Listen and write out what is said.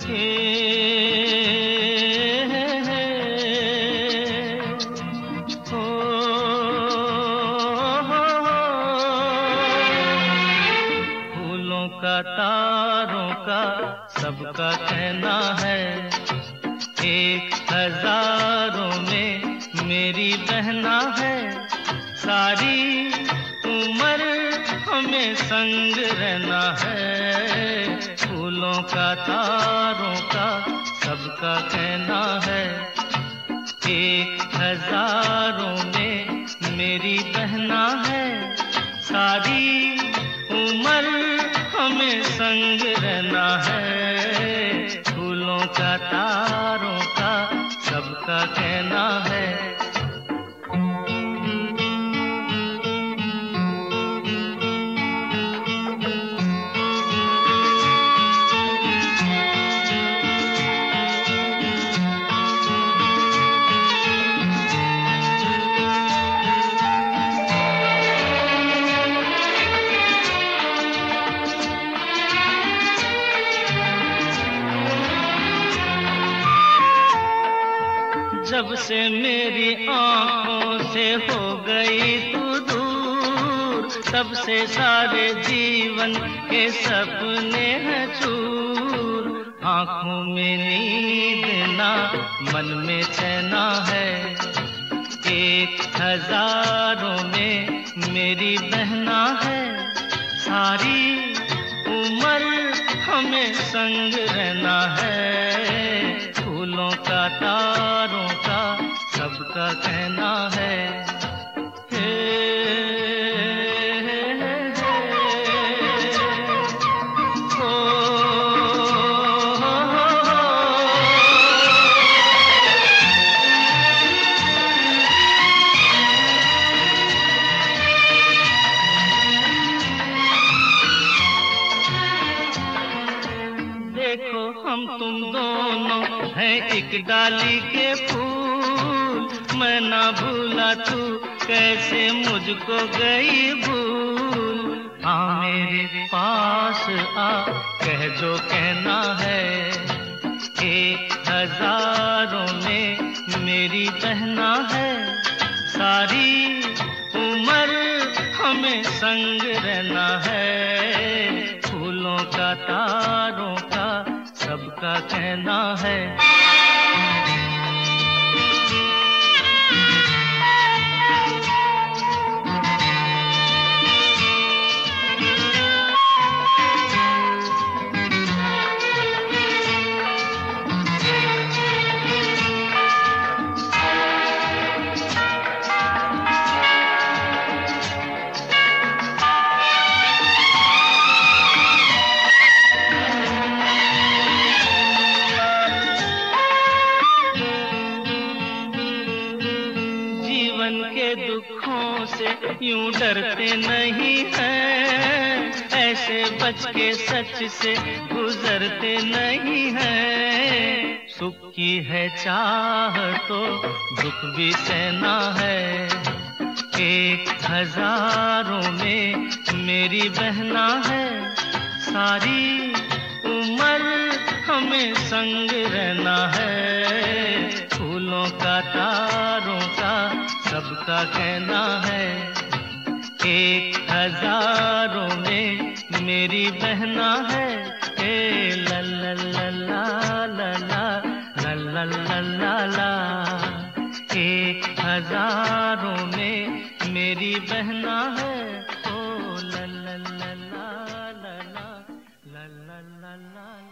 फूलों का तारों का सबका कहना है, एक हजारों में मेरी बहना है। सारी उम्र हमें संग रहना है। फूलों का तारों का सबका कहना है, एक हजारों में मेरी बहना है। सारी उम्र हमें संग रहना है। फूलों का तारों का सबका कहना है। जब से मेरी आँखों से हो गई तू दूर, तब से सारे जीवन के सपने हैं चूर। आँखों में नींद ना, मन में चैना है, एक हजारों में मेरी बहना है। सारी उम्र हमें संग रहना है। फूलों का तारों का सबका कहना है। देखो हम तुम दोनों हैं एक डाली के फूल, मैं ना भूला तू कैसे मुझको गई भूल। आ मेरे पास आ, कह जो कहना है, एक हजारों में मेरी बहना है। सारी उम्र हमें संग रहना है। फूलों का तारों का सबका कहना है। के दुखों से यूं डरते नहीं हैं, ऐसे बच के सच से गुजरते नहीं हैं। सुख की है चाह तो दुख भी सहना है, एक हजारों में मेरी बहना है। सारी उम्र हमें संग रहना है। फूलों का तारों का सबका कहना है, एक हजारों में मेरी बहना है। ए ला ला ला ला ला ला ला ला ला ला, एक हजारों में मेरी बहना है। ओ ला ला ला ला ला ला ला ला ला ला।